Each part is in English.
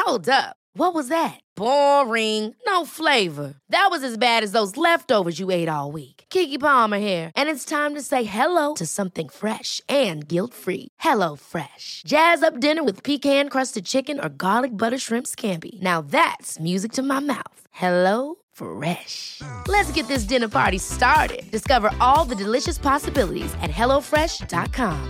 Hold up. What was that? Boring. No flavor. That was as bad as those leftovers you ate all week. Keke Palmer here, and it's time to say hello to something fresh and guilt-free. Hello Fresh. Jazz up dinner with pecan-crusted chicken or garlic butter shrimp scampi. Now that's music to my mouth. Hello Fresh. Let's get this dinner party started. Discover all the delicious possibilities at hellofresh.com.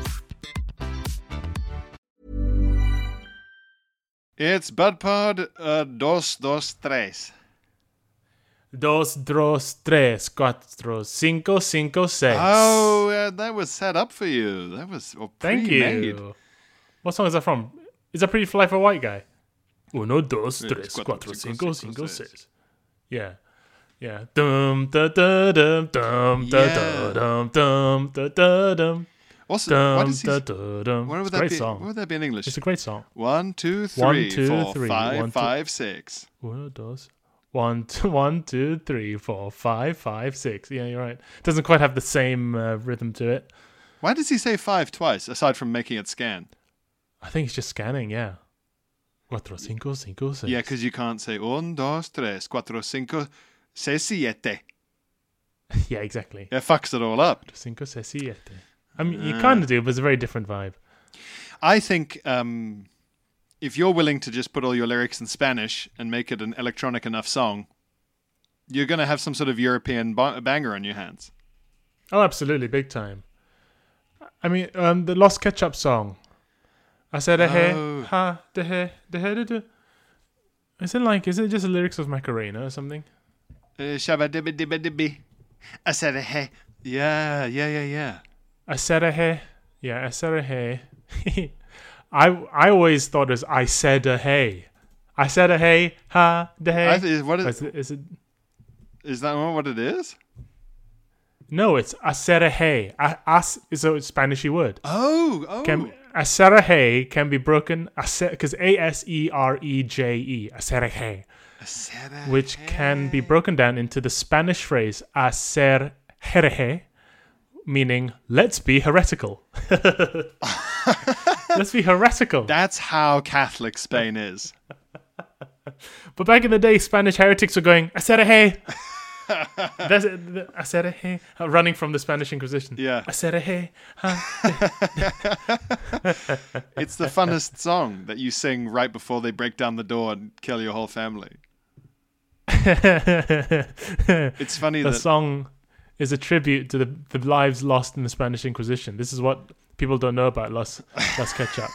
It's BudPod dos, dos, tres. Dos, dos, tres, cuatro, cinco, cinco, seis. Oh, that was set up for you. That was Thank pre-made. you. What song is that from? Is that Pretty Fly for a White Guy? Uno, dos, tres, cuatro, cinco, cinco, seis. Yeah. Yeah. Dum, da, da, dum, dum, da, da, dum, dum, da, da, dum. Also, what is he? What would that be? What would that be in English? It's a great song. 1, 2, 3, 1, 2, 4, 3, 5, 1, 2. 5, 6. Uno, dos. 1, 2, 3, 4, 5, 5, 6. Yeah, you're right. Doesn't quite have the same rhythm to it. Why does he say 5 twice, aside from making it scan? I think it's just scanning, yeah. Cuatro, cinco, cinco, seis. Yeah, because you can't say 1, 2, 3, 4, 5, 6, 7. Yeah, exactly. It fucks it all up. Cinco, seis, siete. I mean, you kind of do, but it's a very different vibe. I think if you're willing to just put all your lyrics in Spanish and make it an electronic enough song, you're going to have some sort of European banger on your hands. Oh, absolutely, big time. I mean, the Lost Ketchup song. I said a hey, ha, de hey, de de. Is it just the lyrics of Macarena or something? Shabba dibba dibba dibby. I said a hey. Yeah. I said a hey. Yeah, I said a hey. I always thought it was I said a hey. I said a hey, ha, de hey. Is that what it is? No, it's I said a hey. As is a Spanishy word. Oh. Asereje can be broken because Asereje, asereje, which can be broken down into the Spanish phrase hacer hereje, meaning let's be heretical. Let's be heretical. That's how Catholic Spain is. But back in the day, Spanish heretics were going asereje. Asereje, running from the Spanish Inquisition. Yeah. Asereje. It's the funnest song that you sing right before they break down the door and kill your whole family. It's funny the that song is a tribute to the lives lost in the Spanish Inquisition. This is what people don't know about Las Ketchup.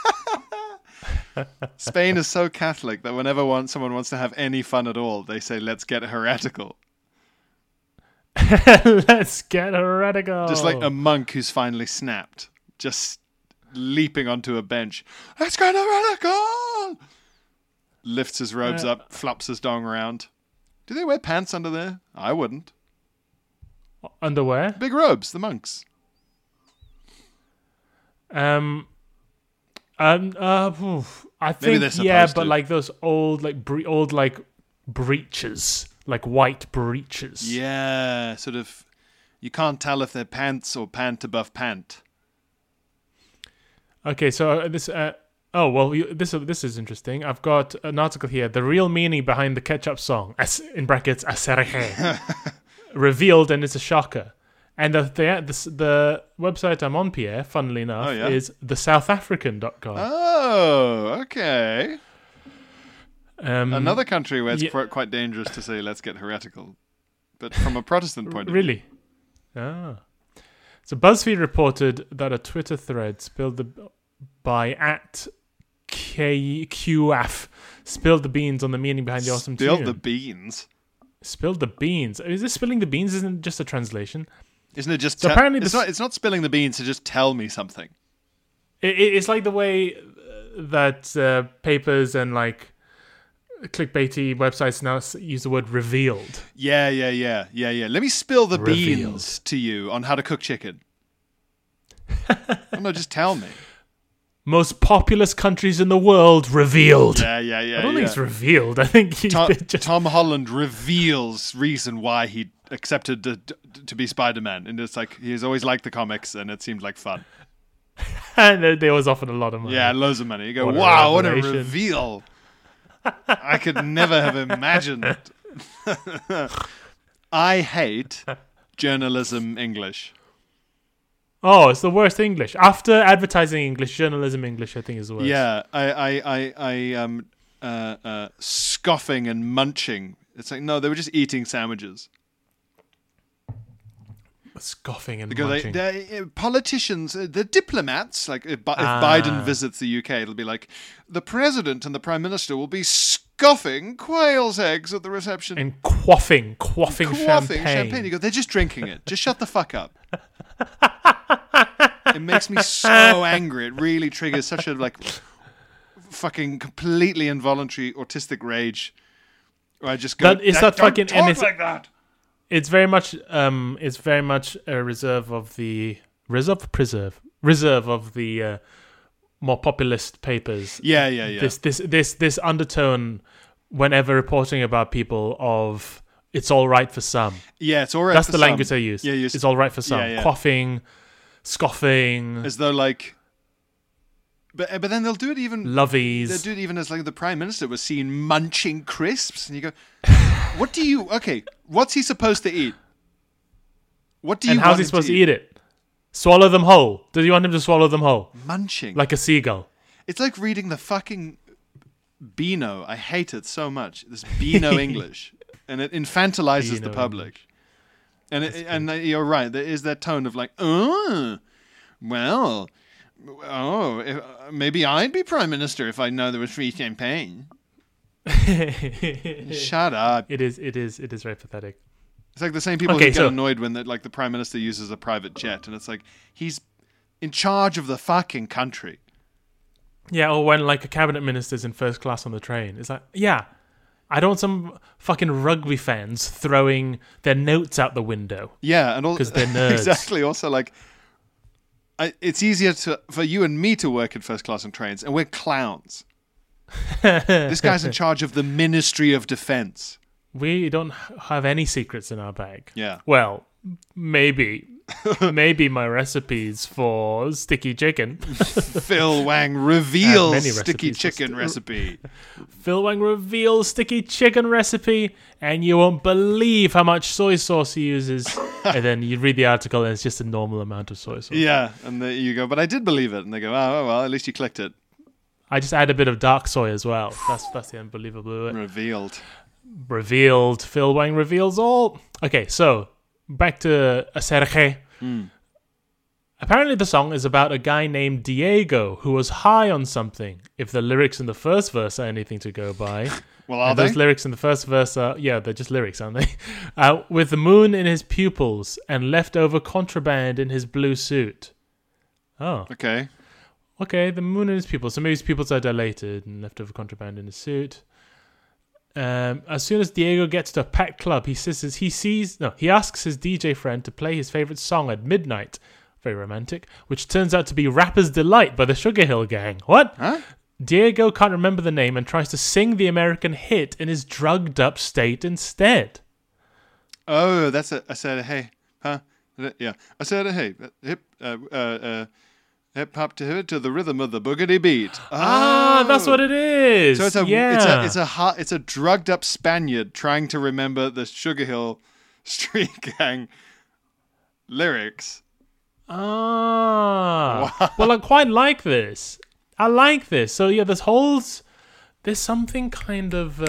Spain is so Catholic that whenever someone wants to have any fun at all, they say, let's get heretical. Let's get heretical. Just like a monk who's finally snapped, just leaping onto a bench. Let's get heretical! Lifts his robes up, flops his dong around. Do they wear pants under there? I wouldn't. Underwear? Big robes, the monks. I think but like those old breeches, like white breeches. Yeah, sort of. You can't tell if they're pants or pant above pant. Okay, so this. This is interesting. I've got an article here. The real meaning behind the ketchup song, in brackets, asereje, revealed, and it's a shocker. And the website I'm on, Pierre, funnily enough, is theSouthAfrican.com. Oh, okay. Another country where it's quite dangerous to say, let's get heretical. But from a Protestant point of view. Really? Ah. So BuzzFeed reported that a Twitter thread spilled by @QF spilled the beans on the meaning behind the awesome tune. Spilled the beans? Spilled the beans. Is this spilling the beans? Isn't it just a translation? Isn't it just... apparently it's not spilling the beans to just tell me something. It's like the way that papers and like clickbaity websites now use the word revealed. Yeah. Let me spill the beans to you on how to cook chicken. No, just tell me. Most populous countries in the world revealed. Yeah. I don't think it's revealed. I think Tom Holland reveals reason why he accepted to be Spider-Man, and it's like he's always liked the comics, and it seemed like fun. And they always offered a lot of money. Yeah, loads of money. You go, wow, what a reveal! I could never have imagined. I hate journalism English. Oh, it's the worst English. After advertising English, journalism English, I think is the worst. Yeah, scoffing and munching. It's like, no, they were just eating sandwiches. Scoffing and Because munching. politicians, the diplomats, like if Biden visits the UK, it'll be like, the president and the prime minister will be scoffing quail's eggs at the reception. And quaffing champagne. You go, they're just drinking it. Just shut the fuck up. It makes me so angry. It really triggers such a fucking completely involuntary autistic rage. Where I just go, It's not don't fucking talk and it's like that. It's very much a reserve of the more populist papers. Yeah. This undertone whenever reporting about people of it's all right for some. Yeah, it's all right. That's for the some. language they use. Yeah, it's all right for some. Yeah. Quaffing, scoffing, as though like. But then they'll do it even. lovies. They'll do it even as like the prime minister was seen munching crisps, and you go, "What do you? Okay, what's he supposed to eat? What do you? And how's he supposed to eat it? Swallow them whole? Does he want him to swallow them whole? Munching Like a seagull. It's like reading the fucking Beano. I hate it so much. This Beano English, and it infantilizes the Beano public. And you're right. There is that tone of like, maybe I'd be prime minister if I know there was free champagne. Shut up. It is very pathetic. It's like the same people who get annoyed when the prime minister uses a private jet, and it's like he's in charge of the fucking country. Yeah, or when like a cabinet minister's in first class on the train. It's like, yeah, I don't want some fucking rugby fans throwing their notes out the window. Yeah, and because they're nerds. Exactly. Also, like, it's easier for you and me to work in first class on trains, and we're clowns. This guy's in charge of the Ministry of Defense. We don't have any secrets in our bag. Yeah. Well, maybe my recipes for sticky chicken. Phil Wang reveals many sticky recipes chicken recipe. Phil Wang reveals sticky chicken recipe, and you won't believe how much soy sauce he uses. And then you read the article, and it's just a normal amount of soy sauce. Yeah, and you go, but I did believe it. And they go, oh, well, at least you clicked it. I just add a bit of dark soy as well. That's the unbelievable bit. Revealed. Phil Wang reveals all. Okay, so back to Acerje. Apparently the song is about a guy named Diego who was high on something. If the lyrics in the first verse are anything to go by. Well, are they? Those lyrics in the first verse are, yeah, they're just lyrics, aren't they? With the moon in his pupils and leftover contraband in his blue suit. Oh. Okay, the moon in his pupils. So maybe his pupils are dilated and leftover contraband in his suit. As soon as Diego gets to a packed club, he asks his DJ friend to play his favorite song at midnight. Very romantic. Which turns out to be Rapper's Delight by the Sugar Hill Gang. What? Huh? Diego can't remember the name and tries to sing the American hit in his drugged up state instead. Oh, that's I said, hey, huh? Yeah. I said, hey, hip hop to the rhythm of the boogity beat. Ah, that's what it is. So it's a drugged up Spaniard trying to remember the Sugar Hill Street Gang lyrics. Ah, wow. Well, I quite like this. I like this. So yeah, there's something kind of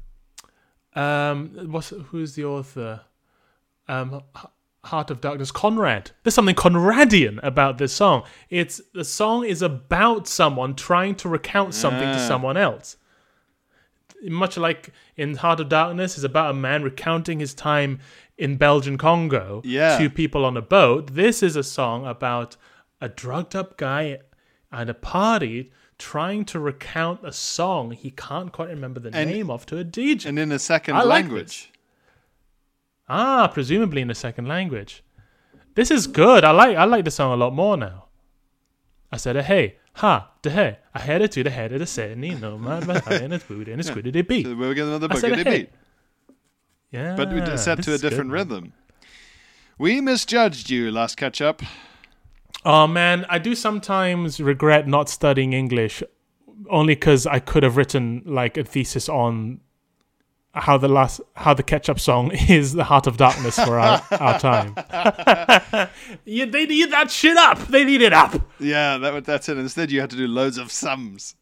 who's the author? Heart of Darkness, Conrad. There's something Conradian about this song. The song is about someone trying to recount something to someone else. Much like in Heart of Darkness, is about a man recounting his time in Belgian Congo to people on a boat. This is a song about a drugged up guy at a party trying to recount a song he can't quite remember the name of to a DJ. And in a second language. Presumably in a second language. This is good. I like the song a lot more now. I said, hey, ha, de hey. I had it to the head of the setting, no man behind it, booty and it's good to beat. So we're getting another boogity beat. Yeah. But we set to a different rhythm. We misjudged you last catch up. Oh man, I do sometimes regret not studying English only because I could have written like a thesis on how the Ketchup Song is the heart of darkness for our time. They need that shit up. They need it up. Yeah, that's it. Instead, you had to do loads of sums.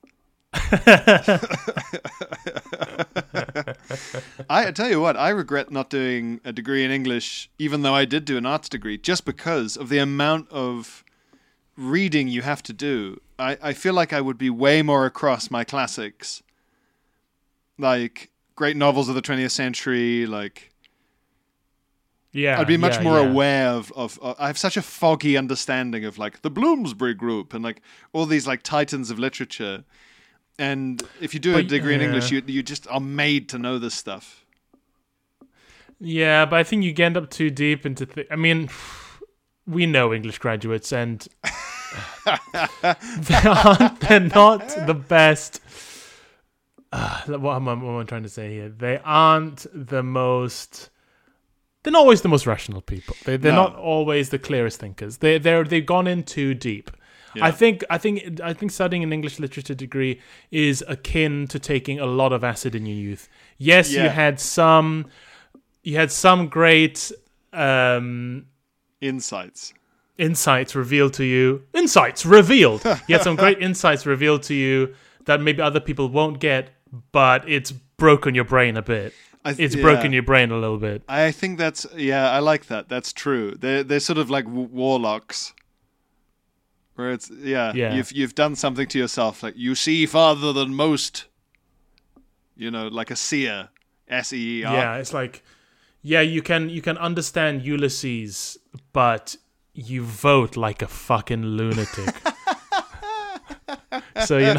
I tell you what, I regret not doing a degree in English, even though I did do an arts degree, just because of the amount of reading you have to do. I feel like I would be way more across my classics, like great novels of the 20th century. Like, yeah, I'd be much more aware of. I have such a foggy understanding of like the Bloomsbury Group and like all these like titans of literature. And if you do a degree in English, you just are made to know this stuff. Yeah, but I think you end up too deep into. I mean, we know English graduates, and they're not the best. What am I trying to say here? They aren't the most. They're not always the most rational people. They're not always the clearest thinkers. They've gone in too deep. Yeah. I think studying an English literature degree is akin to taking a lot of acid in your youth. Yes, you had some great insights revealed to you. Insights revealed. You had some great insights revealed to you that maybe other people won't get, but it's broken your brain a bit. It's broken your brain a little bit. I think that's I like that. That's true. They're sort of like warlocks. Where it's you've done something to yourself, like you see farther than most, like a seer, SEER. Yeah, it's like, you can understand Ulysses, but you vote like a fucking lunatic. So a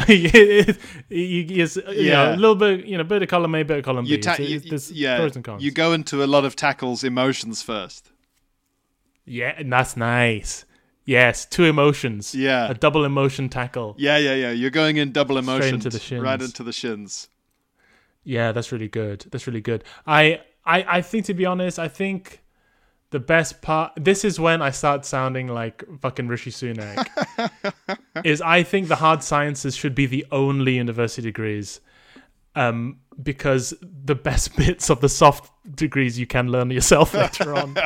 little bit, bit of column A, bit of column B. There's pros and cons. You go into a lot of tackles emotions first. Yeah, and that's nice. Yes, 2 emotions. Yeah. A double emotion tackle. Yeah. You're going in double emotion. Straight into the shins. Right into the shins. Yeah, that's really good. I think, to be honest, the best part... This is when I start sounding like fucking Rishi Sunak. is I think the hard sciences should be the only university degrees. Because the best bits of the soft degrees you can learn yourself later on.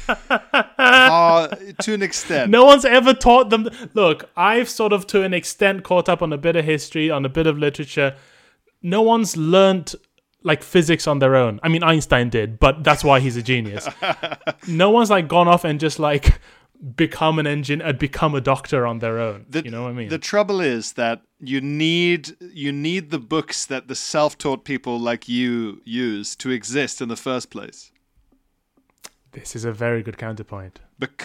To an extent. No one's ever taught them. Look, I've sort of to an extent caught up on a bit of history, on a bit of literature. No one's learnt like physics on their own. I mean, Einstein did, but that's why he's a genius. No one's like gone off and just like become an engineer, become a doctor on their own. You know what I mean? The trouble is that you need the books that the self-taught people like you use to exist in the first place. This is a very good counterpoint.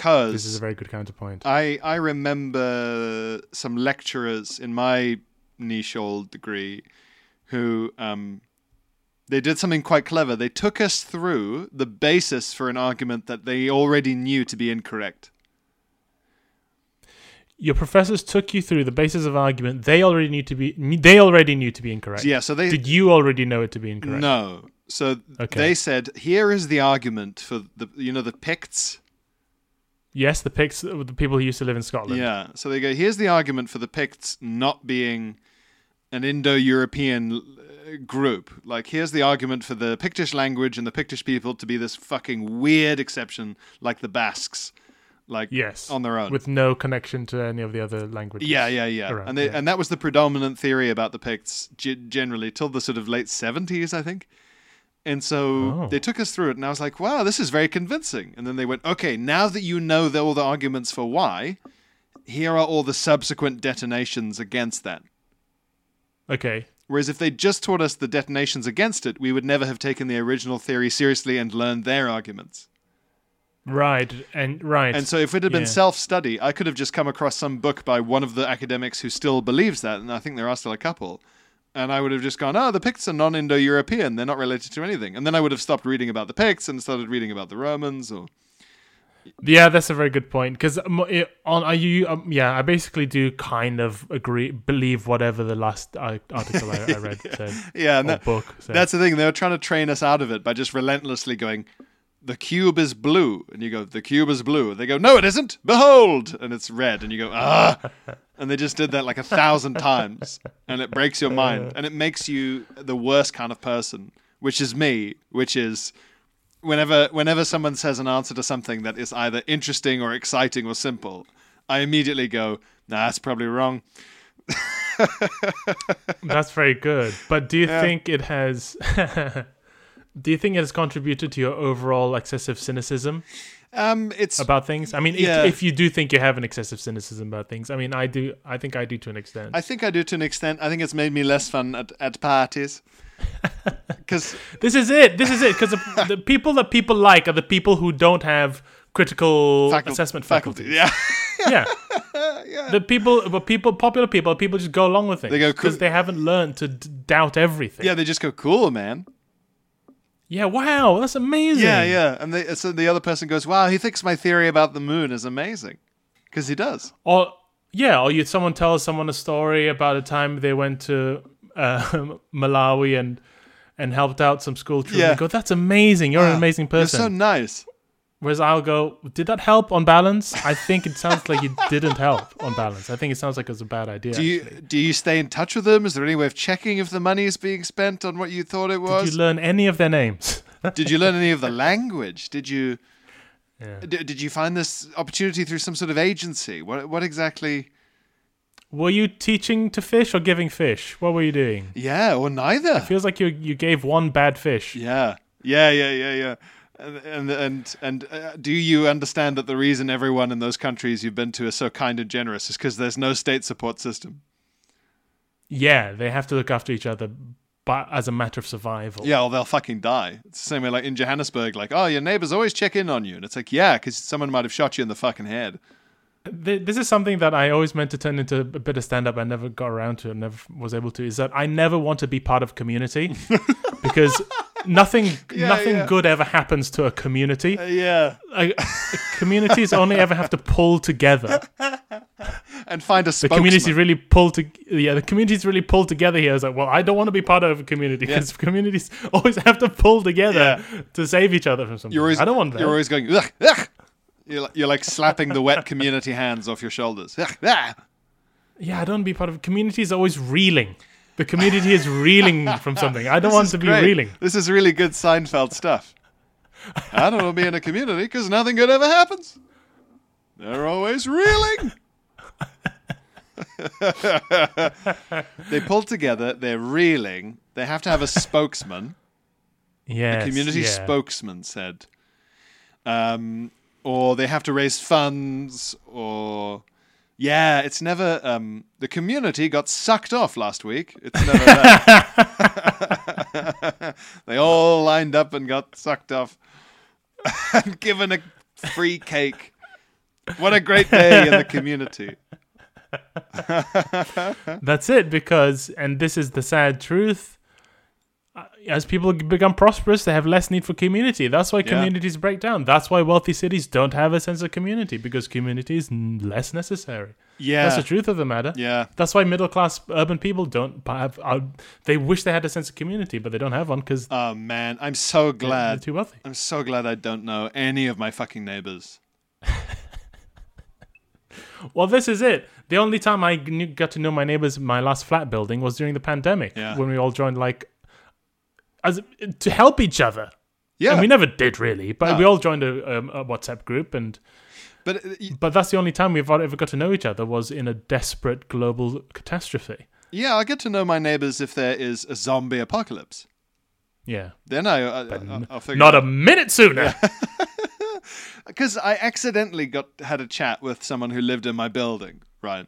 I remember some lecturers in my niche old degree who they did something quite clever. They took us through the basis for an argument that they already knew to be incorrect. Your professors took you through the basis of argument they already knew to be incorrect. Yeah, so did you already know it to be incorrect? No. So they said, here is the argument for the Picts. Yes, the Picts, the people who used to live in Scotland. Yeah. So they go, here's the argument for the Picts not being an Indo-European group. Like, here's the argument for the Pictish language and the Pictish people to be this fucking weird exception, like the Basques. Like, yes, on their own, with no connection to any of the other languages. Yeah. And that was the predominant theory about the Picts generally till the sort of late 70s, I think. And so they took us through it, and I was like, wow, this is very convincing. And then they went, okay, now that you know all the arguments for why, here are all the subsequent detonations against that. Okay. Whereas if they just taught us the detonations against it, we would never have taken the original theory seriously and learned their arguments. Right. And so if it had been self-study, I could have just come across some book by one of the academics who still believes that, and I think there are still a couple, and I would have just gone, the Picts are non-Indo-European, they're not related to anything. And then I would have stopped reading about the Picts and started reading about the Romans. Yeah, that's a very good point, because I basically do kind of believe whatever the last article I read said. Yeah, and book said. That's the thing, they were trying to train us out of it by just relentlessly going, the cube is blue. And you go, the cube is blue. They go, no, it isn't. Behold. And it's red. And you go, And they just did that like 1,000 times, and it breaks your mind, and it makes you the worst kind of person, which is me, which is whenever someone says an answer to something that is either interesting or exciting or simple, I immediately go, nah, that's probably wrong. That's very good. But do you think it has... do you think it has contributed to your overall excessive cynicism? It's about things. I mean, yeah. if you do think you have an excessive cynicism about things, I mean, I do. I think I do to an extent. I think I do to an extent. I think it's made me less fun at parties. Because this is it. Because the people that people like are the people who don't have critical assessment faculties. Yeah. Yeah. The popular people just go along with things. They go because they haven't learned to doubt everything. Yeah, they just go, cool, man. Yeah, wow, that's amazing. Yeah. And so the other person goes, wow, he thinks my theory about the moon is amazing. Because he does. Or someone tells someone a story about a time they went to Malawi and helped out some school children. They go, that's amazing. You're an amazing person. You're so nice. Whereas I'll go, did that help on balance? I think it sounds like it didn't help on balance. I think it sounds like it was a bad idea. Do you stay in touch with them? Is there any way of checking if the money is being spent on what you thought it was? Did you learn any of their names? Did you learn any of the language? Did you did you find this opportunity through some sort of agency? What exactly? Were you teaching to fish or giving fish? What were you doing? Yeah, or neither. It feels like you gave one bad fish. Yeah. And do you understand that the reason everyone in those countries you've been to is so kind and generous is because there's no state support system? Yeah, they have to look after each other, but as a matter of survival. Yeah, or they'll fucking die. It's the same way like in Johannesburg, like, oh, your neighbors always check in on you. And it's like, yeah, because someone might have shot you in the fucking head. This is something that I always meant to turn into a bit of stand-up. I never got around to, never was able to, is that I never want to be part of a community because... Nothing good ever happens to a community. Communities only ever have to pull together and find a spokesman. The communities really pull together here. It's like, well, I don't want to be part of a community because communities always have to pull together to save each other from something. I don't want that. You're always going, ugh, ugh. You're like slapping the wet community hands off your shoulders. Ugh, ugh. Yeah, I don't want to be part of it. Community is always reeling. The community is reeling from something. I don't want to be reeling. This is really good Seinfeld stuff. I don't want to be in a community because nothing good ever happens. They're always reeling. They pull together. They're reeling. They have to have a spokesman. Yes, a community spokesman said. Or they have to raise funds or... Yeah, it's never... the community got sucked off last week. It's never that. They all lined up and got sucked off and given a free cake. What a great day in the community. That's it, because, and this is the sad truth, as people become prosperous, they have less need for community. That's why communities break down. That's why wealthy cities don't have a sense of community, because community is less necessary. Yeah. That's the truth of the matter. Yeah. That's why middle-class urban people don't have... they wish they had a sense of community, but they don't have one because... Oh, man. I'm so glad. They're too wealthy. I'm so glad I don't know any of my fucking neighbors. Well, this is it. The only time I got to know my neighbors in my last flat building was during the pandemic, when we all joined, to help each other. Yeah. And we never did, really, but we all joined a WhatsApp group, but that's the only time we've ever got to know each other was in a desperate global catastrophe. Yeah, I get to know my neighbors if there is a zombie apocalypse. Yeah. Then I'll figure Not out. a minute sooner! Because I accidentally had a chat with someone who lived in my building, right?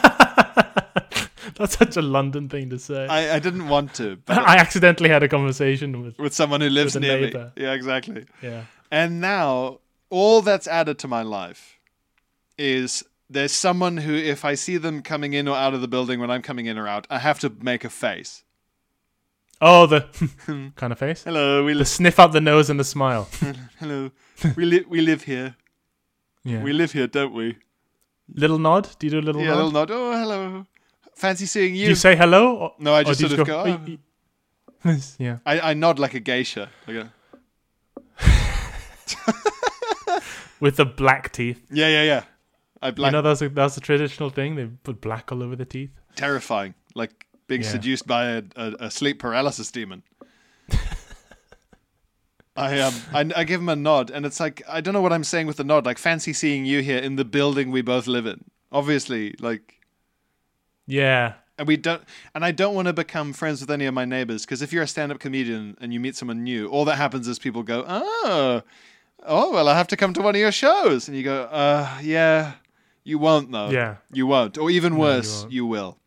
That's such a London thing to say. I didn't want to. But I accidentally had a conversation with someone who lives near me. Yeah, exactly. Yeah. And now, all that's added to my life is there's someone who, if I see them coming in or out of the building when I'm coming in or out, I have to make a face. Oh, the kind of face? Hello. The sniff up the nose and the smile. Hello. We live here. Yeah. We live here, don't we? Little nod? Do you do a little nod? Yeah, a little nod. Oh, hello. Fancy seeing you. Do you say hello? No, I just sort of go. Yeah. I nod like a geisha. With the black teeth. Yeah. You know, that's a traditional thing. They put black all over the teeth. Terrifying. Like being seduced by a sleep paralysis demon. I give him a nod, and it's like, I don't know what I'm saying with the nod. Like, fancy seeing you here in the building we both live in. Obviously, like... Yeah. And I don't want to become friends with any of my neighbors, because if you're a stand-up comedian and you meet someone new, all that happens is people go, oh, well, I have to come to one of your shows. And you go, yeah, you won't, though. Yeah. You won't. Or even worse, you will.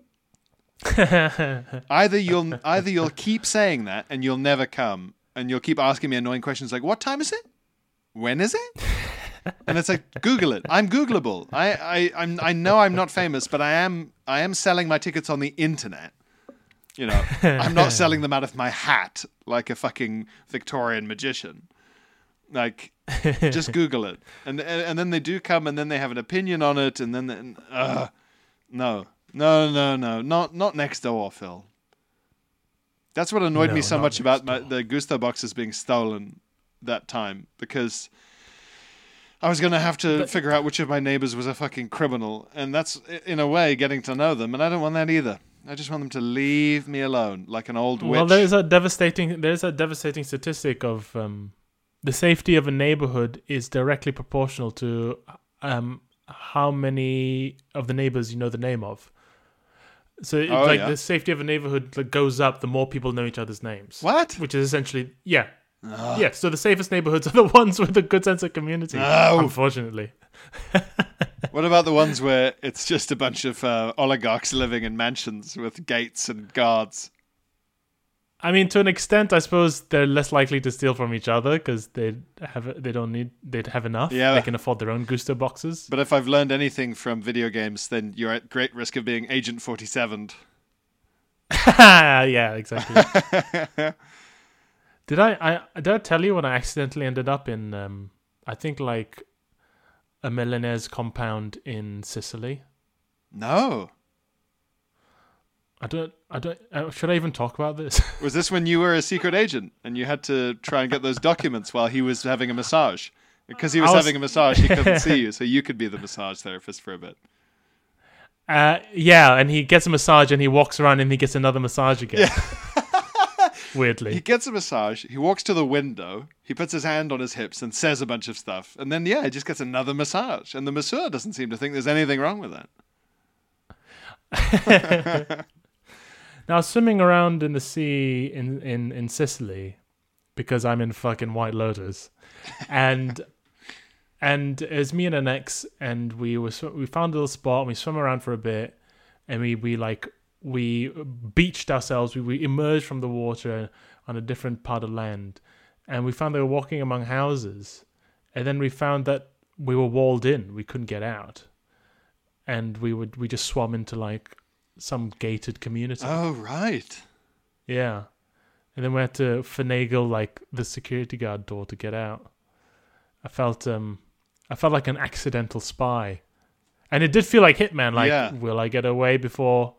Either you'll keep saying that and you'll never come, and you'll keep asking me annoying questions like, what time is it? When is it? And it's like, Google it. I'm Googleable. I know I'm not famous, but I am selling my tickets on the internet. You know, I'm not selling them out of my hat like a fucking Victorian magician. Like, just Google it. And then they do come, and then they have an opinion on it, and then no, not next door, Phil. That's what annoyed me so much about the Gusto boxes being stolen that time, because I was going to have to figure out which of my neighbors was a fucking criminal, and that's, in a way, getting to know them, and I don't want that either. I just want them to leave me alone, like an old witch. Well, there's a devastating statistic of the safety of a neighborhood is directly proportional to how many of the neighbors you know the name of. So the safety of a neighborhood goes up the more people know each other's names. What? Which is essentially, yeah. Yeah, so the safest neighborhoods are the ones with a good sense of community, unfortunately. What about the ones where it's just a bunch of oligarchs living in mansions with gates and guards? I mean, to an extent, I suppose they're less likely to steal from each other because they'd have enough. Yeah. They can afford their own Gusto boxes. But if I've learned anything from video games, then you're at great risk of being Agent 47'd. Yeah, exactly. Did I tell you when I accidentally ended up in I think like a Milanese compound in Sicily? No. I don't. Should I even talk about this? Was this when you were a secret agent and you had to try and get those documents while he was having a massage? Because he was having a massage, he couldn't see you, so you could be the massage therapist for a bit. Yeah, and he gets a massage and he walks around and he gets another massage again. Yeah. Weirdly. He gets a massage, he walks to the window, he puts his hand on his hips and says a bunch of stuff, and then, he just gets another massage. And the masseur doesn't seem to think there's anything wrong with that. Now, swimming around in the sea in Sicily, because I'm in fucking White Lotus, and it was me and an ex, and we found a little spot, and we swam around for a bit, and we beached ourselves, we emerged from the water on a different part of land, and we found they were walking among houses, and then we found that we were walled in, we couldn't get out, and we just swam into like some gated community. Oh, right. Yeah. And then we had to finagle like the security guard door to get out. I felt like an accidental spy. And it did feel like Hitman, like, will I get away before...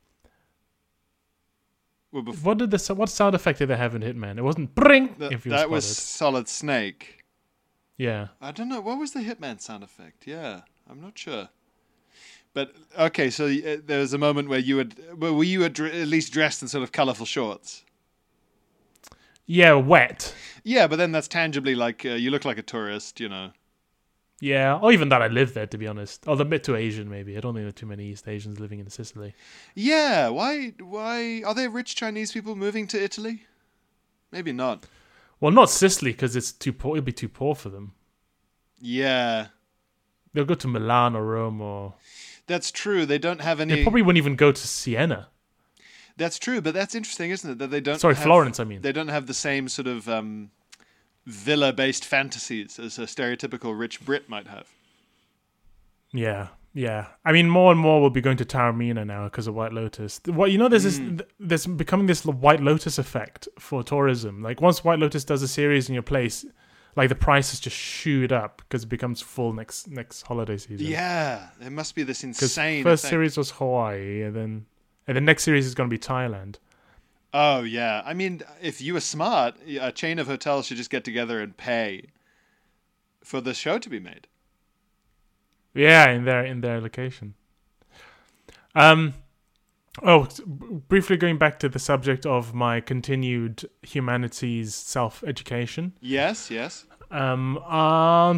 Well, what sound effect did they have in Hitman? It wasn't bring if you were That was spotted. Solid Snake. Yeah. I don't know. What was the Hitman sound effect? Yeah, I'm not sure. But, okay, so there was a moment where were you at least dressed in sort of colourful shorts? Yeah, wet. Yeah, but then that's tangibly like, you look like a tourist, you know. Yeah, or even that I live there, to be honest. Or a bit too Asian, maybe. I don't think there are too many East Asians living in Sicily. Yeah, why are there rich Chinese people moving to Italy? Maybe not. Well, not Sicily, because it's too poor. It'd be too poor for them. Yeah. They'll go to Milan or Rome or... That's true. They don't have any... They probably wouldn't even go to Siena. That's true, but that's interesting, isn't it? That they don't... Florence, I mean. They don't have the same sort of villa-based fantasies as a stereotypical rich Brit might have. Yeah. I mean, more and more will be going to Taormina now because of White Lotus. There's becoming this White Lotus effect for tourism. Like, once White Lotus does a series in your place... Like, the prices just shoot up because it becomes full next holiday season. Yeah, there must be this insane... First series was Hawaii, and the next series is going to be Thailand. Oh, yeah. I mean, if you were smart, a chain of hotels should just get together and pay for the show to be made. Yeah, in their location. Briefly going back to the subject of my continued humanities self-education. Yes. On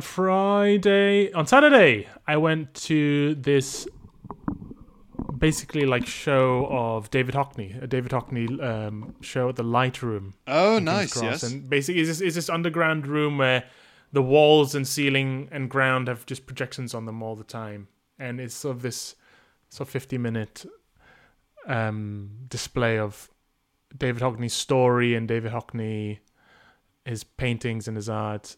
Saturday, I went to this basically like show of David Hockney, a David Hockney show at the Light Room. Oh, in King's nice. Cross. Yes. And basically, it's this underground room where the walls and ceiling and ground have just projections on them all the time, and it's sort of this 50-minute display of David Hockney's story and David Hockney, his paintings and his art.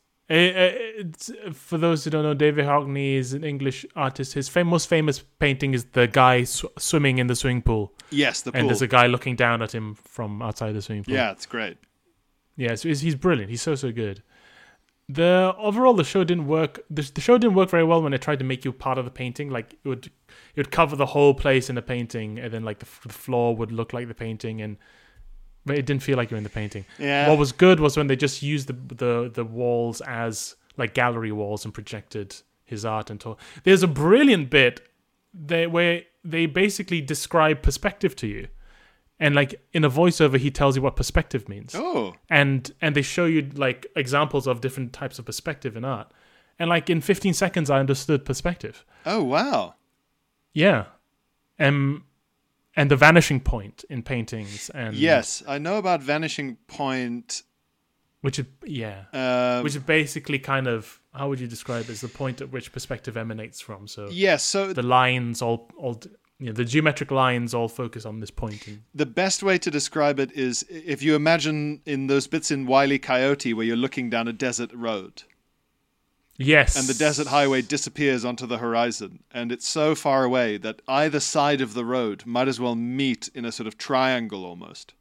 For those who don't know, David Hockney is an English artist. His most famous painting is the guy swimming in the swimming pool. Yes, the pool. And there's a guy looking down at him from outside the swimming pool. Yeah, it's great. Yeah, so he's brilliant. He's so good. The show didn't work. The show didn't work very well when it tried to make you part of the painting. Like it would cover the whole place in the painting, and then like the floor would look like the painting, but it didn't feel like you're in the painting. Yeah. What was good was when they just used the walls as like gallery walls and projected his art and told. There's a brilliant bit where they basically describe perspective to you. And like in a voiceover, he tells you what perspective means. Oh. And they show you like examples of different types of perspective in art. And like in 15 seconds, I understood perspective. Oh, wow. Yeah. And the vanishing point in paintings. And Yes, I know about vanishing point. Which is basically kind of, how would you describe it? Is the point at which perspective emanates from. So yes, so the lines all the geometric lines all focus on this point. The best way to describe it is if you imagine in those bits in Wile E. Coyote where you're looking down a desert road. Yes. And the desert highway disappears onto the horizon. And it's so far away that either side of the road might as well meet in a sort of triangle almost.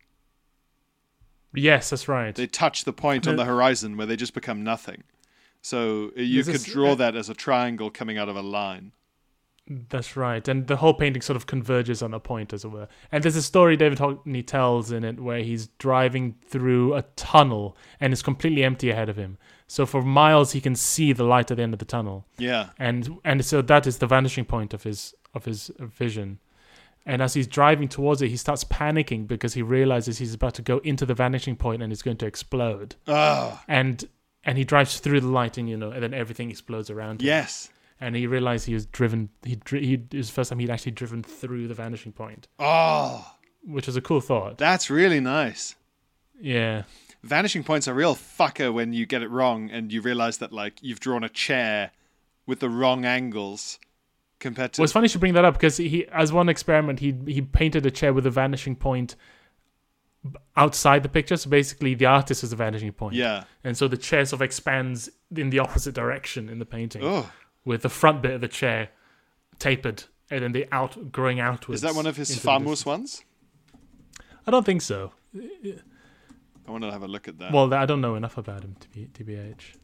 Yes, that's right. They touch the point on the horizon where they just become nothing. So you could draw that as a triangle coming out of a line. That's right. And the whole painting sort of converges on a point, as it were. And there's a story David Hockney tells in it where he's driving through a tunnel and it's completely empty ahead of him. So for miles he can see the light at the end of the tunnel. Yeah. And so that is the vanishing point of his vision. And as he's driving towards it, he starts panicking because he realizes he's about to go into the vanishing point and it's going to explode. Oh. And he drives through the light and then everything explodes around him. Yes. And he realized he was driven. It was the first time he'd actually driven through the vanishing point. Oh. Which was a cool thought. That's really nice. Yeah. Vanishing point's a real fucker when you get it wrong and you realize that like you've drawn a chair with the wrong angles compared to... Well, it's funny you should bring that up because he, as one experiment, he painted a chair with a vanishing point outside the picture. So basically the artist is a vanishing point. Yeah. And so the chair sort of expands in the opposite direction in the painting. Oh. With the front bit of the chair tapered and then growing outwards. Is that one of his famous ones? I don't think so. I want to have a look at that. Well, I don't know enough about him, TBH.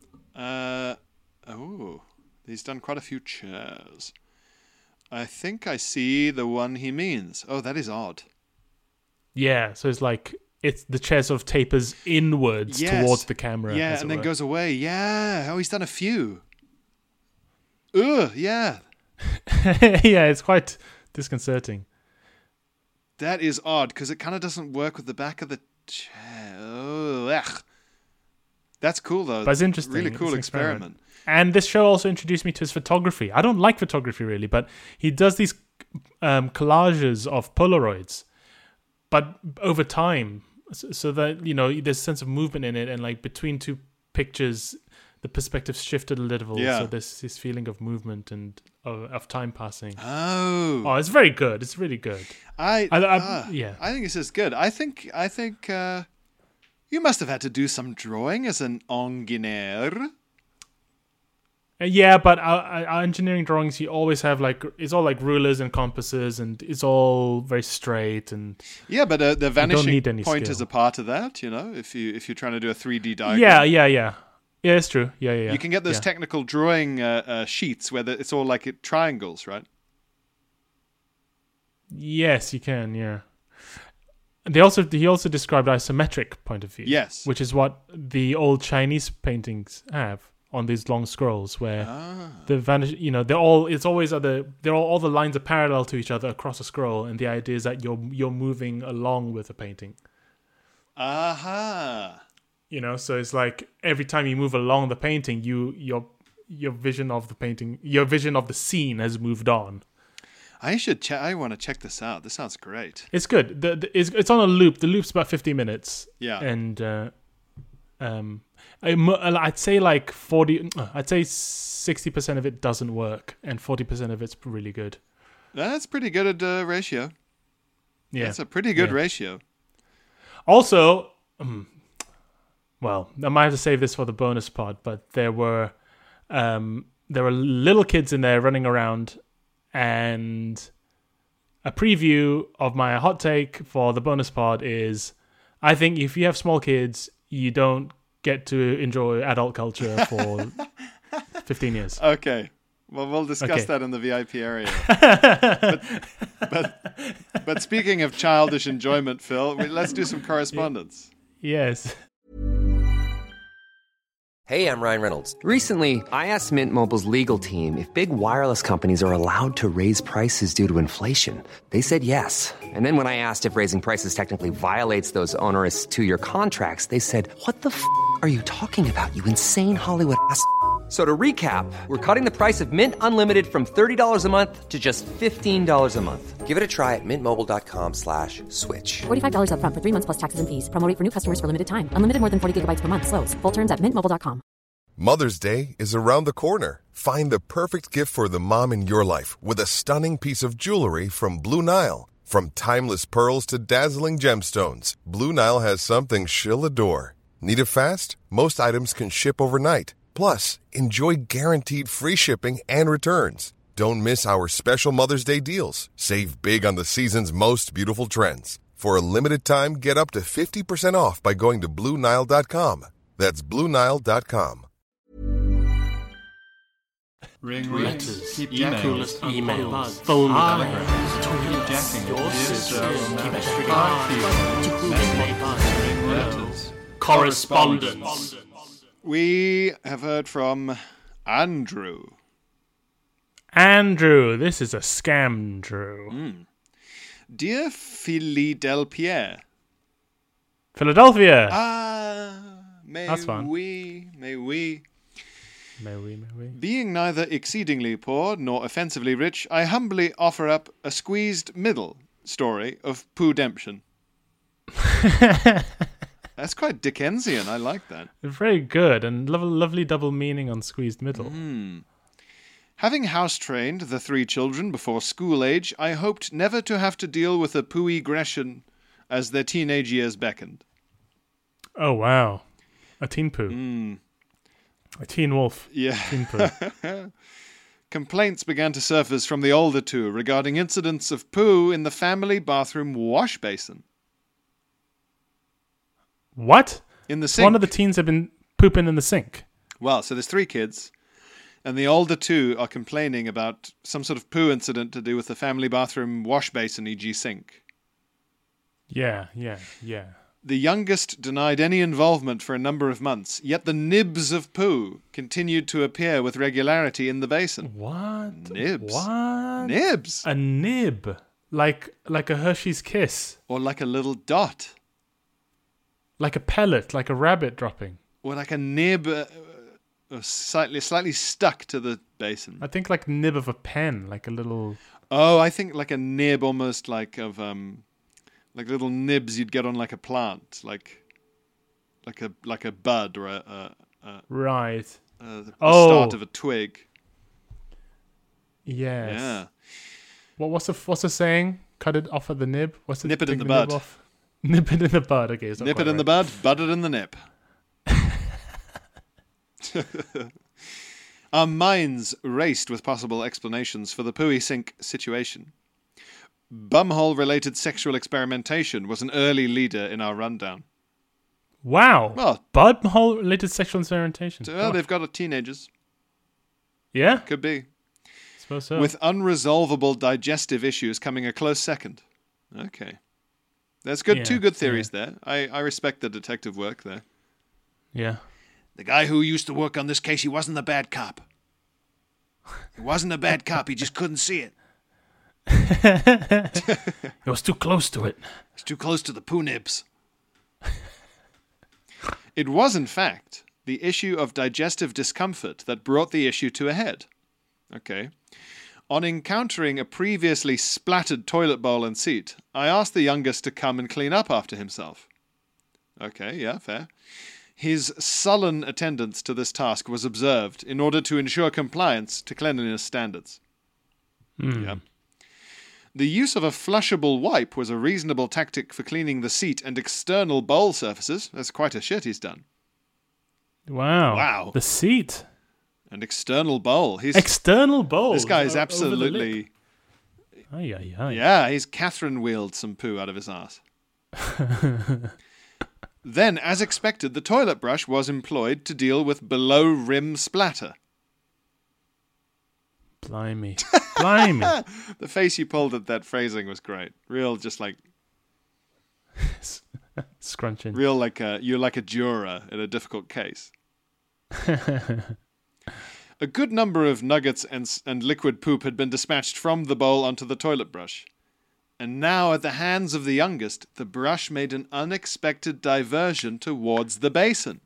He's done quite a few chairs. I think I see the one he means. Oh, that is odd. Yeah, so it's the chair sort of tapers inwards towards the camera. Yeah, and then goes away. Yeah. Oh, he's done a few. Ugh, yeah. Yeah, it's quite disconcerting. That is odd, because it kind of doesn't work with the back of the chair. Oh, ugh. That's cool, though. But it's interesting. Really cool it's experiment. And this show also introduced me to his photography. I don't like photography, really, but he does these collages of Polaroids, but over time, so that, there's a sense of movement in it, and like between two pictures... the perspective shifted a little, so there's this feeling of movement and of time passing. Oh, it's very good. It's really good. I think this is good. I think you must have had to do some drawing as an engineer. Yeah, but our engineering drawings, you always have it's all like rulers and compasses, and it's all very straight. And yeah, but the vanishing point skill. is a part of that. If you're trying to do a 3D diagram. Yeah. Yeah, it's true. Yeah. You can get those technical drawing sheets where it's all like triangles, right? Yes, you can. Yeah. He also described isometric point of view. Yes. Which is what the old Chinese paintings have. on these long scrolls where the vanish. You know, all the lines are parallel to each other across a scroll, and the idea is that you're moving along with the painting. Aha. You know, so it's like every time you move along the painting, your vision of the painting, your vision of the scene has moved on. I want to check this out. This sounds great. It's good. It's on a loop. The loop's about 50 minutes. Yeah. And I'd say like 40. I'd say 60% of it doesn't work, and 40% of it's really good. That's pretty good at ratio. Yeah, that's a pretty good ratio. Also, well, I might have to save this for the bonus pod, but there were little kids in there running around, and a preview of my hot take for the bonus pod is, I think if you have small kids, you don't get to enjoy adult culture for 15 years. Okay. Well, we'll discuss that in the VIP area. but speaking of childish enjoyment, Phil, let's do some correspondence. Yes. Hey, I'm Ryan Reynolds. Recently, I asked Mint Mobile's legal team if big wireless companies are allowed to raise prices due to inflation. They said yes. And then when I asked if raising prices technically violates those onerous 2-year contracts, they said, "What the f*** are you talking about, you insane Hollywood ass?" So to recap, we're cutting the price of Mint Unlimited from $30 a month to just $15 a month. Give it a try at mintmobile.com/switch. $45 up front for 3 months plus taxes and fees. Promo rate for new customers for limited time. Unlimited more than 40 gigabytes per month. Slows full terms at mintmobile.com. Mother's Day is around the corner. Find the perfect gift for the mom in your life with a stunning piece of jewelry from Blue Nile. From timeless pearls to dazzling gemstones, Blue Nile has something she'll adore. Need it fast? Most items can ship overnight. Plus, enjoy guaranteed free shipping and returns. Don't miss our special Mother's Day deals. Save big on the season's most beautiful trends. For a limited time, get up to 50% off by going to BlueNile.com. That's BlueNile.com. Ring Letters, keep emails, phone letters, correspondence. We have heard from Andrew. Andrew, this is a scam, Drew. Dear Philadelphia. Philadelphia. That's fun. May we. May. Being neither exceedingly poor nor offensively rich, I humbly offer up a squeezed middle story of Pooh-demption. That's quite Dickensian. I like that. Very good, and lovely double meaning on squeezed middle. Having house-trained the 3 children before school age, I hoped never to have to deal with a Pooh-egression as their teenage years beckoned. Oh, wow. A teen poo. A teen wolf. Yeah. Teen poo. Complaints began to surface from the older 2 regarding incidents of poo in the family bathroom wash basin. What? In the sink. One of the teens have been pooping in the sink. Well, so there's 3 kids, and the older 2 are complaining about some sort of poo incident to do with the family bathroom wash basin, e.g. sink. Yeah. The youngest denied any involvement for a number of months, yet the nibs of poo continued to appear with regularity in the basin. What? Nibs? What? Nibs? A nib. Like a Hershey's Kiss. Or like a little dot. Like a pellet, like a rabbit dropping. Or like a nib slightly stuck to the basin. I think like nib of a pen, like a little... Oh, I think like a nib almost like of... like little nibs you'd get on like a plant, like a bud or a right. The start of a twig. Yes. Yeah. What's the saying? Cut it off at the nib. What's it? Nip it in Take the bud. Nib off? Nip it in the bud. Okay. Nip it in the bud. Bud it in the nip. Our minds raced with possible explanations for the Pooey sink situation. Bumhole-related sexual experimentation was an early leader in our rundown. Wow. Well, bumhole-related sexual experimentation. Well, they've got teenagers. Yeah? Could be. Suppose so. With unresolvable digestive issues coming a close second. Okay. There's good. Yeah, 2 good theories there. I respect the detective work there. Yeah. The guy who used to work on this case, he wasn't a bad cop. He wasn't a bad cop. He just couldn't see it. It was too close to it. It's too close to the poo nibs. It was, in fact, the issue of digestive discomfort that brought the issue to a head. Okay. On encountering a previously splattered toilet bowl and seat, I asked the youngest to come and clean up after himself. Okay, yeah, fair. His sullen attendance to this task was observed in order to ensure compliance to cleanliness standards. Yeah. The use of a flushable wipe was a reasonable tactic for cleaning the seat and external bowl surfaces. That's quite a shit he's done. Wow. Wow. The seat. An external bowl. External bowl. This guy is absolutely... Yeah, he's Catherine wheeled some poo out of his ass. Then, as expected, the toilet brush was employed to deal with below-rim splatter. Blimey. Blimey. The face you pulled at that phrasing was great. Real, just like... Scrunching. Real like you're like a juror in a difficult case. A good number of nuggets and liquid poop had been dispatched from the bowl onto the toilet brush. And now, at the hands of the youngest, the brush made an unexpected diversion towards the basin.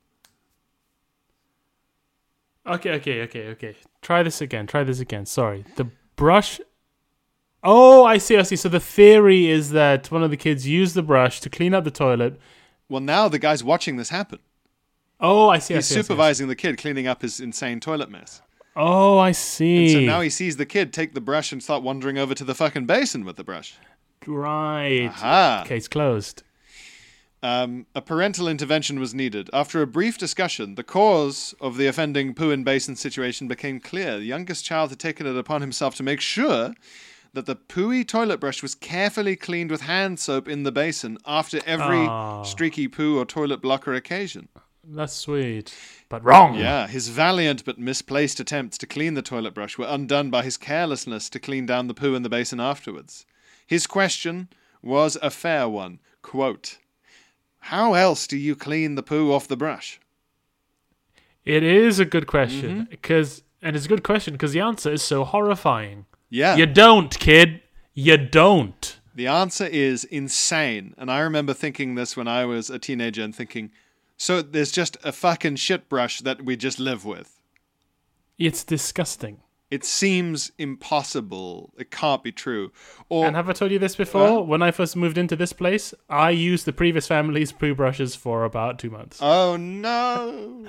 Okay. Try this again. Sorry. The brush... Oh, I see. So the theory is that one of the kids used the brush to clean up the toilet. Well, now the guy's watching this happen. Oh, I see. He's supervising the kid cleaning up his insane toilet mess. Oh, I see. And so now he sees the kid take the brush and start wandering over to the fucking basin with the brush. Right. Aha. Case closed. A parental intervention was needed. After a brief discussion, the cause of the offending poo in basin situation became clear. The youngest child had taken it upon himself to make sure that the pooey toilet brush was carefully cleaned with hand soap in the basin after every streaky poo or toilet blocker occasion. That's sweet. But wrong. Yeah, his valiant but misplaced attempts to clean the toilet brush were undone by his carelessness to clean down the poo in the basin afterwards. His question was a fair one. Quote, "How else do you clean the poo off the brush?" It is a good question. And it's a good question because the answer is so horrifying. Yeah. You don't, kid. You don't. The answer is insane. And I remember thinking this when I was a teenager and thinking, so there's just a fucking shit brush that we just live with. It's disgusting. It seems impossible. It can't be true. And have I told you this before? When I first moved into this place, I used the previous family's poo brushes for about 2 months. Oh no.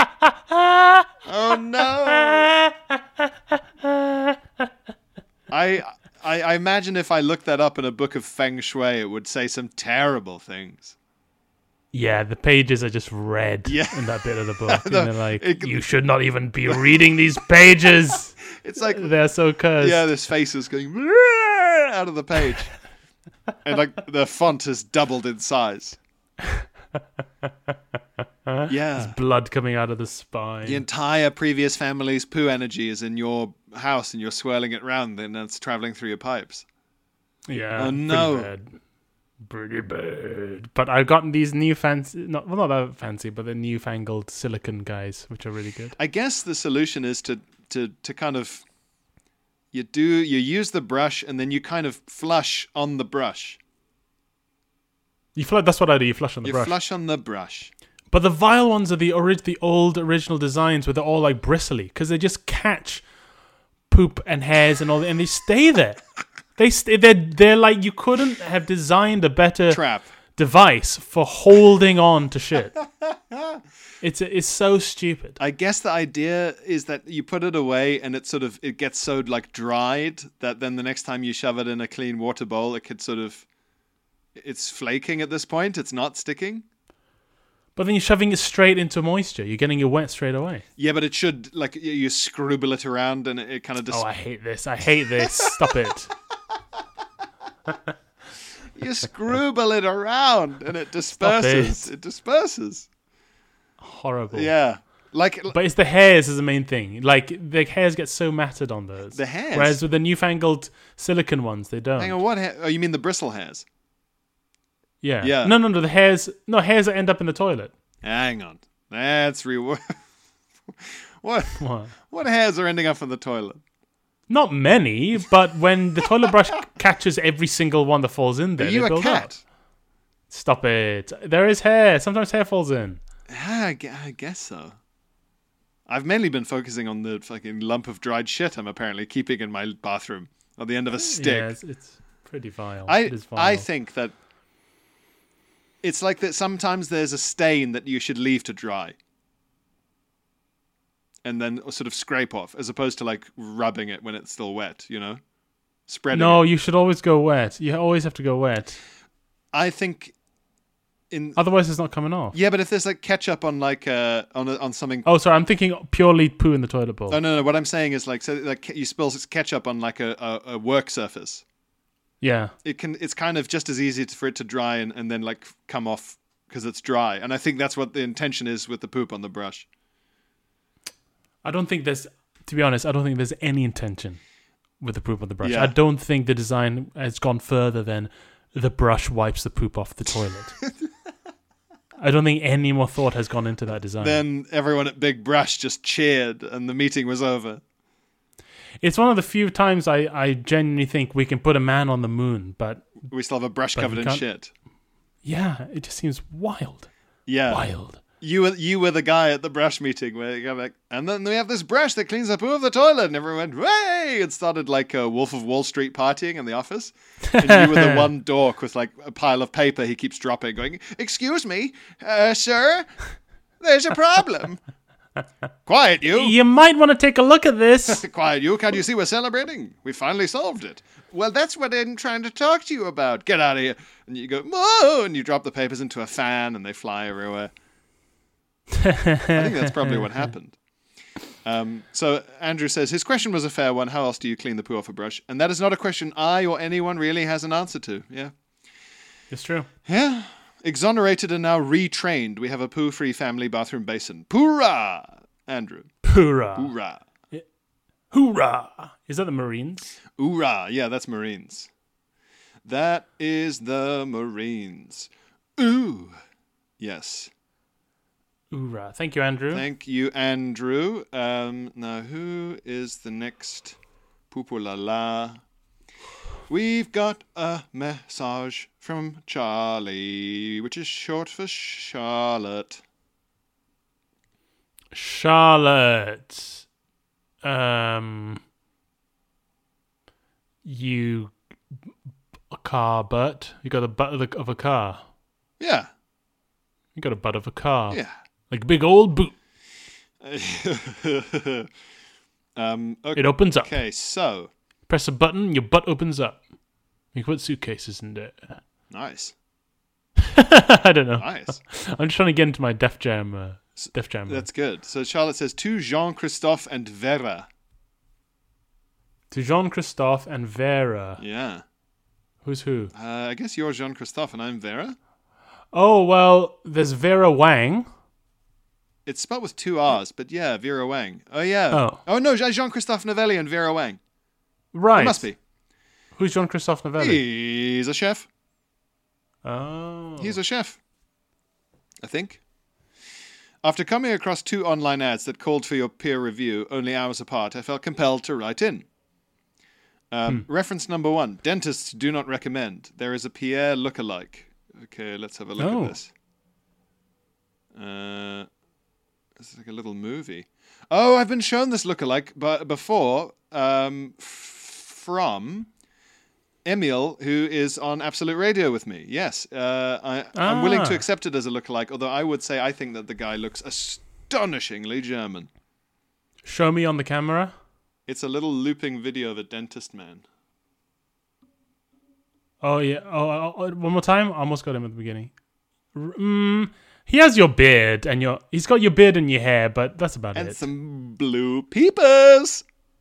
Oh no. I imagine if I looked that up in a book of Feng Shui, it would say some terrible things. Yeah, the pages are just red in that bit of the book. And they're like, you should not even be reading these pages. It's like they're so cursed. Yeah, this face is going out of the page. And like the font has doubled in size. Yeah. There's blood coming out of the spine. The entire previous family's poo energy is in your house and you're swirling it round and it's traveling through your pipes. Yeah. Oh no. Pretty bad. But I've gotten these new fancy, not that fancy, but the newfangled silicone guys, which are really good. I guess the solution is to kind of you use the brush and then you kind of flush on the brush. That's what I do. You flush on the brush. You flush on the brush. But the vile ones are the old original designs where they're all like bristly because they just catch poop and hairs and all that, and they stay there. They're like, you couldn't have designed a better trap device for holding on to shit. It's so stupid. I guess the idea is that you put it away and it gets so like dried that then the next time you shove it in a clean water bowl, it could it's flaking at this point. It's not sticking. But then you're shoving it straight into moisture. You're getting it wet straight away. Yeah, but it should, like, you scribble it around and it kind of... I hate this. Stop it. You scribble it around and it disperses. It disperses. Horrible. Yeah. But it's the hairs is the main thing. Like, the hairs get so matted on those. The hairs? Whereas with the newfangled silicone ones, they don't. Hang on, what hair? Oh, you mean the bristle hairs? Yeah. Yeah. No, the hairs... No, hairs that end up in the toilet. Hang on. That's what hairs are ending up in the toilet? Not many, but when the toilet brush catches every single one that falls in there, Are you they a build cat? up. Stop it. There is hair. Sometimes hair falls in. Yeah, I guess so. I've mainly been focusing on the fucking lump of dried shit I'm apparently keeping in my bathroom on the end of a stick. Yeah, it's pretty vile. It is vile. I think that it's like that sometimes there's a stain that you should leave to dry. And then sort of scrape off, as opposed to like rubbing it when it's still wet, you know? Spreading No, it. you should always go wet. You always have to go wet. I think Otherwise, it's not coming off. Yeah, but if there's like ketchup on like on something. Oh, sorry, I'm thinking purely poo in the toilet bowl. Oh no, what I'm saying is like, so like you spill ketchup on like a work surface. Yeah. It's kind of just as easy for it to dry and then like come off because it's dry. And I think that's what the intention is with the poop on the brush. To be honest, I don't think there's any intention with the poop on the brush. Yeah. I don't think the design has gone further than the brush wipes the poop off the toilet. I don't think any more thought has gone into that design. Then everyone at Big Brush just cheered and the meeting was over. It's one of the few times I genuinely think we can put a man on the moon, but We still have a brush covered in shit. yeah, it just seems wild. Yeah. Wild. You were the guy at the brush meeting where you go like, and then we have this brush that cleans the poo of the toilet, and everyone went, "Way!" It started like a Wolf of Wall Street partying in the office, and you were the one dork with like a pile of paper he keeps dropping, going, "Excuse me, sir, there's a problem." Quiet, you. You might want to take a look at this. Quiet, you. Can't you see we're celebrating? We finally solved it. Well, that's what I'm trying to talk to you about. Get out of here. And you go, "Whoa!" And you drop the papers into a fan, and they fly everywhere. I think that's probably what happened. So Andrew says, his question was a fair one. How else do you clean the poo off a brush? And that is not a question I or anyone really has an answer to. Yeah. It's true. Yeah. Exonerated and now retrained. We have a poo-free family bathroom basin. Poorah! Andrew. Hoorah. Hoorah. Hoorah. Is that the Marines? Hoorah. Yeah, that's Marines. That is the Marines. Ooh. Yes. Hoorah. Thank you, Andrew. Thank you, Andrew. Now, who is the next Poopoo-la-la? We've got a message from Charlie, which is short for Charlotte. Charlotte. You a car butt. You got the butt of a car. Yeah. You got a butt of a car. Yeah. Like a big old boot. Okay. It opens up. Okay, so. Press a button, your butt opens up. You can put suitcases in there. Nice. I don't know. Nice. I'm just trying to get into my Def Jam. Def Jam. That's good. So Charlotte says, to Jean-Christophe and Vera. To Jean-Christophe and Vera. Yeah. Who's who? I guess you're Jean-Christophe and I'm Vera. Oh, well, there's Vera Wang. It's spelled with two R's, but yeah, Vera Wang. Oh, yeah. Oh no, Jean-Christophe Novelli and Vera Wang. Right. It must be. Who's Jean-Christophe Novelli? He's a chef. Oh. He's a chef. I think. After coming across 2 online ads that called for your peer review only hours apart, I felt compelled to write in. Reference number 1. Dentists do not recommend. There is a Pierre lookalike. Okay, let's have a look at this. It's like a little movie. Oh, I've been shown this lookalike before from Emil, who is on Absolute Radio with me. Yes, I'm willing to accept it as a lookalike, although I would say I think that the guy looks astonishingly German. Show me on the camera. It's a little looping video of a dentist man. Oh, yeah. Oh, one more time? I almost got him at the beginning. He has your beard, and he's got your beard and your hair, but that's about it. And some blue peepers.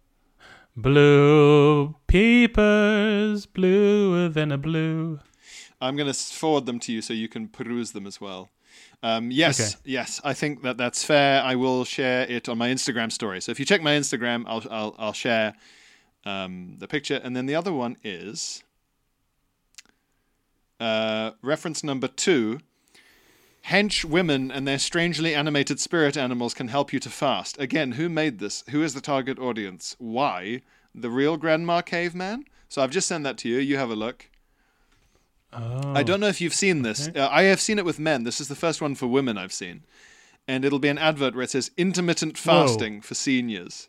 Blue peepers, bluer than a blue. I'm going to forward them to you so you can peruse them as well. Yes, I think that's fair. I will share it on my Instagram story. So if you check my Instagram, I'll share the picture. And then the other one is reference number 2. Hench women and their strangely animated spirit animals can help you to fast. Again, who made this? Who is the target audience? Why? The real Grandma Caveman? So I've just sent that to you. You have a look. Oh. I don't know if you've seen this. I have seen it with men. This is the first one for women I've seen. And it'll be an advert where it says intermittent fasting for seniors.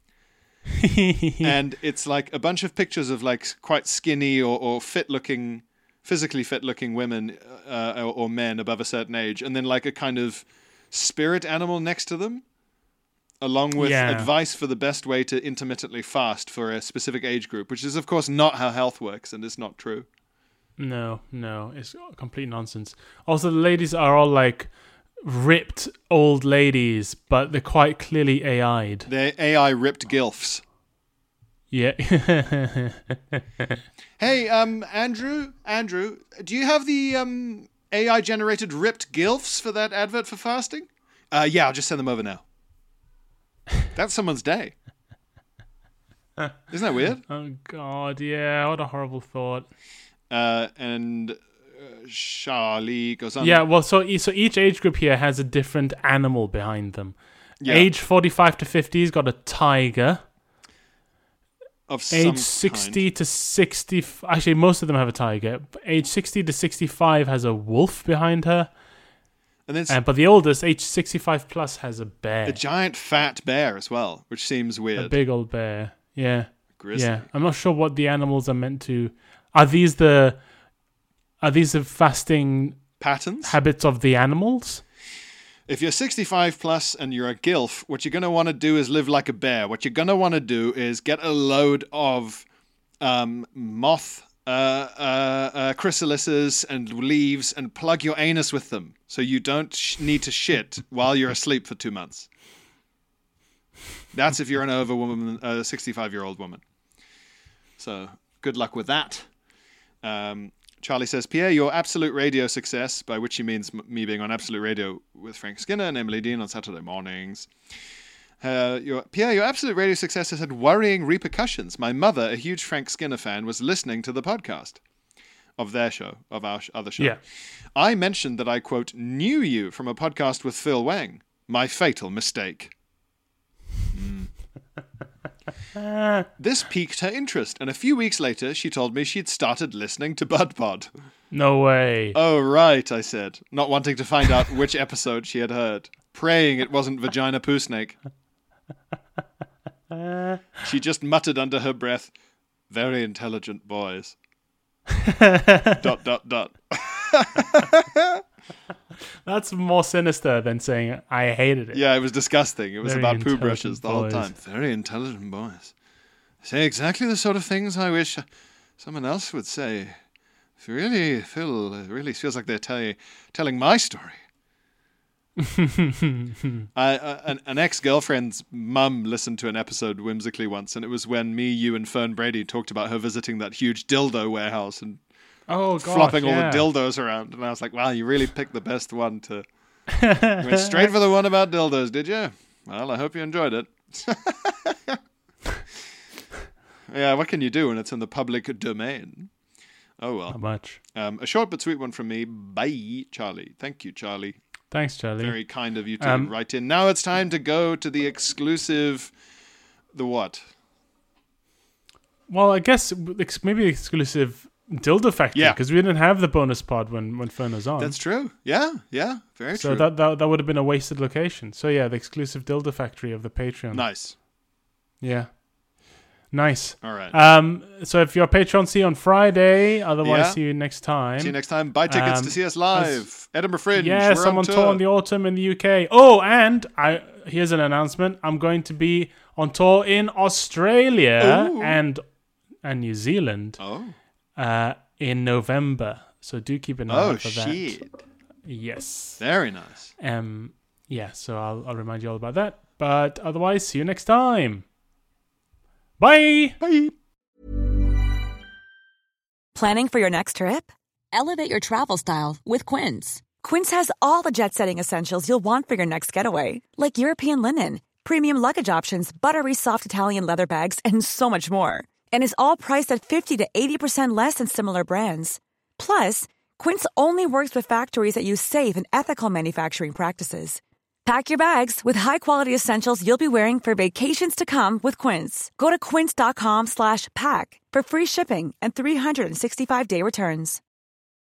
And it's like a bunch of pictures of like quite skinny or fit-looking, physically fit-looking women or men above a certain age. And then like a kind of spirit animal next to them, along with advice for the best way to intermittently fast for a specific age group, which is, of course, not how health works and is not true. No, it's complete nonsense. Also, the ladies are all like ripped old ladies, but they're quite clearly AI'd. They're AI ripped gilfs. Yeah. Hey, Andrew, do you have the AI generated ripped gilfs for that advert for fasting? Yeah, I'll just send them over now. That's someone's day. Isn't that weird? Oh God, yeah. What a horrible thought. And Charlie goes on. Yeah, well, so each age group here has a different animal behind them. Yeah. Age 45 to 50's got a tiger. Of some Age 60 kind. to 60... Actually, most of them have a tiger. Age 60 to 65 has a wolf behind her. And then But the oldest, age 65 plus, has a bear. a giant fat bear as well, which seems weird. A big old bear. Yeah. Grizzly. Yeah. I'm not sure what the animals are meant to... Are these the fasting Patterns? habits of the animals? If you're 65 plus and you're a gilf, what you're going to want to do is live like a bear. What you're going to want to do is get a load of moth chrysalises and leaves and plug your anus with them so you don't need to shit while you're asleep for 2 months. That's if you're an over woman, a 65-year-old woman. So good luck with that. Charlie says, Pierre, your Absolute Radio success, by which he means me being on Absolute Radio with Frank Skinner and Emily Dean on Saturday mornings. Your Absolute Radio success has had worrying repercussions. My mother, a huge Frank Skinner fan, was listening to the podcast of their show, of our other show. Yeah. I mentioned that I, quote, knew you from a podcast with Phil Wang. My fatal mistake. This piqued her interest, and a few weeks later, she told me she'd started listening to Bud Pod. No way. Oh, right, I said, not wanting to find out which episode she had heard, praying it wasn't Vagina Poo Snake. She just muttered under her breath, very intelligent boys. ... That's more sinister than saying I hated it. Yeah, it was disgusting. It was Very about poo intelligent brushes the whole boys. time. Very intelligent boys. Say exactly the sort of things I wish someone else would say. It really feels like they're telling my story. An ex-girlfriend's mum listened to an episode whimsically once, and it was when me, you, and Fern Brady talked about her visiting that huge dildo warehouse and Oh, gosh, flopping all yeah. the dildos around. And I was like, wow, you really picked the best one to... You went straight for the one about dildos, did you? Well, I hope you enjoyed it. Yeah, what can you do when it's in the public domain? Oh, well. Not much. A short but sweet one from me. Bye, Charlie. Thank you, Charlie. Thanks, Charlie. Very kind of you to write in. Now it's time to go to the exclusive... The what? Well, I guess maybe exclusive Dildo Factory, Yeah. because we didn't have the bonus pod when Fern was on. That's true. Yeah, very so true. that would have been a wasted location. So yeah, the exclusive Dildo Factory of the Patreon. Nice. Yeah. Nice. All right. So if you're a Patreon, see you on Friday. Otherwise, Yeah. see you next time. See you next time. Buy tickets to see us live. Edinburgh Fringe. Yes, We're I'm on tour. tour in the autumn in the UK. Oh, and here's an announcement. I'm going to be on tour in Australia Ooh. and New Zealand in November. So do keep an eye out for that. shit. Yes. Very nice. Yeah, so I'll remind you all about that. But otherwise, see you next time. Bye. Bye. Planning for your next trip? Elevate your travel style with Quince. Quince has all the jet-setting essentials you'll want for your next getaway, like European linen, premium luggage options, buttery soft Italian leather bags, and so much more. And is all priced at 50 to 80% less than similar brands. Plus, Quince only works with factories that use safe and ethical manufacturing practices. Pack your bags with high-quality essentials you'll be wearing for vacations to come with Quince. Go to quince.com/pack for free shipping and 365-day returns.